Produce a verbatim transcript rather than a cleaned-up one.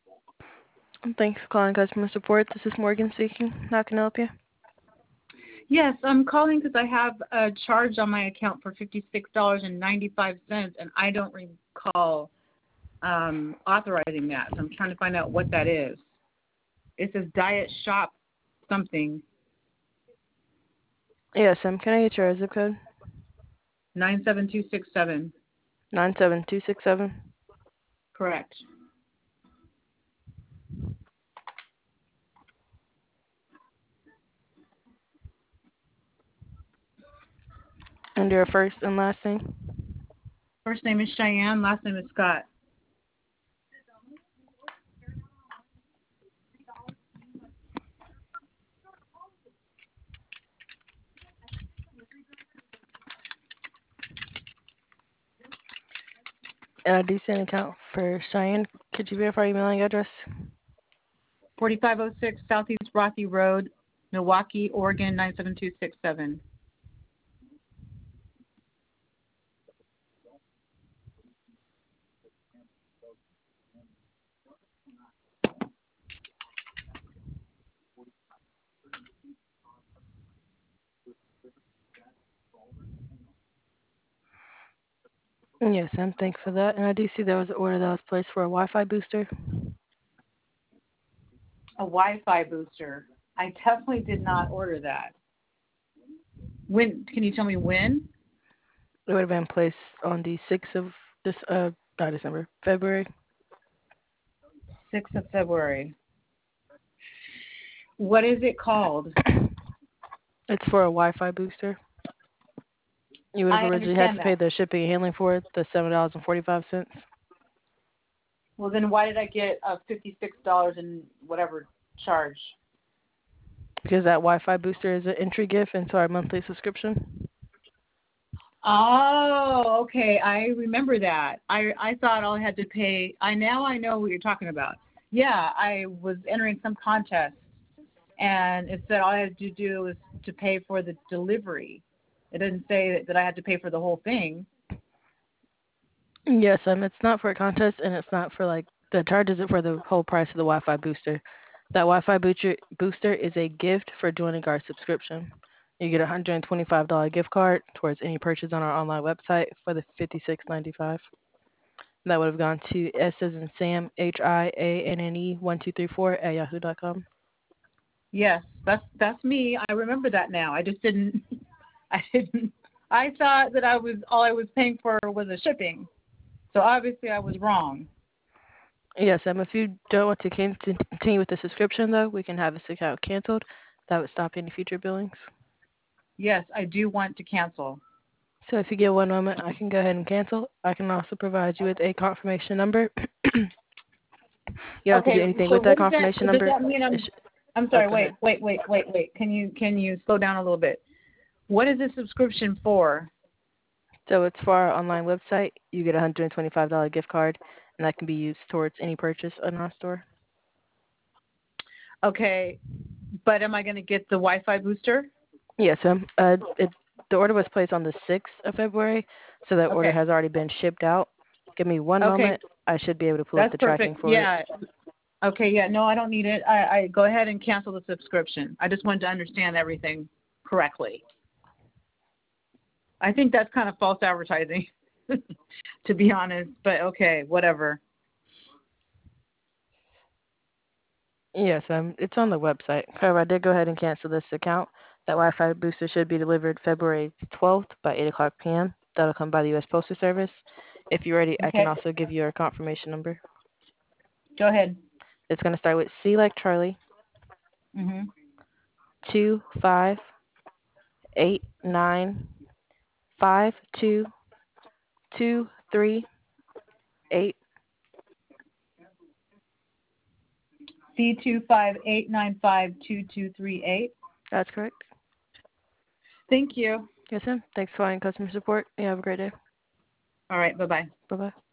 Thanks for calling customer support. This is Morgan speaking. How can I help you? Yes, I'm calling because I have a charge on my account for fifty-six dollars and ninety-five cents, and I don't recall um, authorizing that. So I'm trying to find out what that is. It says Diet Shop something, Yes, um, can I get your zip code? nine seven two six seven. nine seven two six seven. Correct. And your first and last name? First name is Cheyenne, last name is Scott. And I do see an account for Cheyenne. Could you verify your mailing address? forty-five oh six Southeast Rothy Road, Milwaukee, Oregon, nine seven two six seven. Yes, um, thanks for that. And I do see there was an order that was placed for a Wi-Fi booster. A Wi-Fi booster. I definitely did not order that. When? Can you tell me when? It would have been placed on the sixth of this, uh, not December, February. sixth of February. What is it called? It's for a Wi-Fi booster. You would have I originally had understand to pay that. the shipping and handling for it, the seven dollars and forty-five cents. Well, then why did I get a fifty-six dollars and whatever charge? Because that Wi-Fi booster is an entry gift into our monthly subscription. Oh, okay. I remember that. I I thought I had to pay. I now I know what you're talking about. Yeah, I was entering some contest, and it said all I had to do was to pay for the delivery. It didn't say that, that I had to pay for the whole thing. Yes, um, it's not for a contest, and it's not for like the charge isn't for the whole price of the Wi-Fi booster. That Wi-Fi booster booster is a gift for joining our subscription. You get a hundred and twenty-five dollar gift card towards any purchase on our online website for the fifty-six ninety-five. That would have gone to S as in Sam H I A N N E one two three four at yahoo dot com. Yes, that's that's me. I remember that now. I just didn't. I didn't. I thought that I was all I was paying for was the shipping. So obviously I was wrong. Yes, um, if you don't want to con- to continue with the subscription though, we can have this account canceled. That would stop any future billings. Yes, I do want to cancel. So if you give one moment, I can go ahead and cancel. I can also provide you with a confirmation number. You don't have to do Okay, anything so with that what does that confirmation does number. that mean? It I'm sh- I'm oh, sorry. go Wait, ahead. wait, wait, wait, wait. Can you can you slow down a little bit? What is this subscription for? So it's for our online website. You get a one hundred twenty-five dollar gift card, and that can be used towards any purchase in our store. Okay, but am I going to get the Wi-Fi booster? Yes, um, uh, it, the order was placed on the sixth of February, so that order Okay. has already been shipped out. Give me one Okay, moment. I should be able to pull up that's the tracking perfect. for it. Yeah. Okay. Yeah. No, I don't need it. I, I go ahead and cancel the subscription. I just wanted to understand everything correctly. I think that's kind of false advertising, to be honest. But okay, whatever. Yes, um, it's on the website. However, I did go ahead and cancel this account. That Wi-Fi booster should be delivered February twelfth by eight o'clock p m. That'll come by the U S Postal Service. If you're ready, I can Okay. also give you a confirmation number. Go ahead. It's going to start with C like Charlie, Mhm. two five eight nine five two two three eight. C two five eight nine five two two three eight. That's correct. Thank you. Yes, ma'am. Thanks for calling customer support. You have a great day. All right. Bye bye. Bye bye.